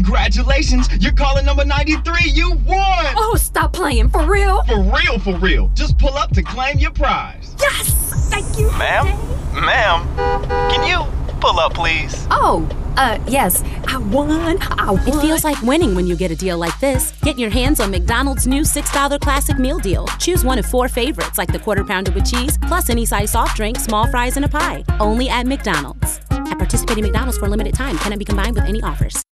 Congratulations, you're calling number 93. You won! Oh, stop playing. For real? For real, for real. Just pull up to claim your prize. Yes! Thank you. Ma'am, can you pull up, please? Oh, yes. I won. It feels like winning when you get a deal like this. Get your hands on McDonald's new $6 classic meal deal. Choose one of 4 favorites like the Quarter Pounder with cheese, plus any size soft drink, small fries, and a pie. Only at McDonald's. At participating McDonald's for a limited time. Cannot be combined with any offers.